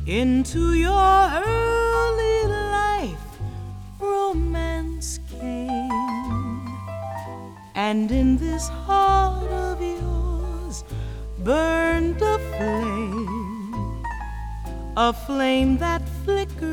Into your early life romance came, and in this heart of yours burned a flame that flickered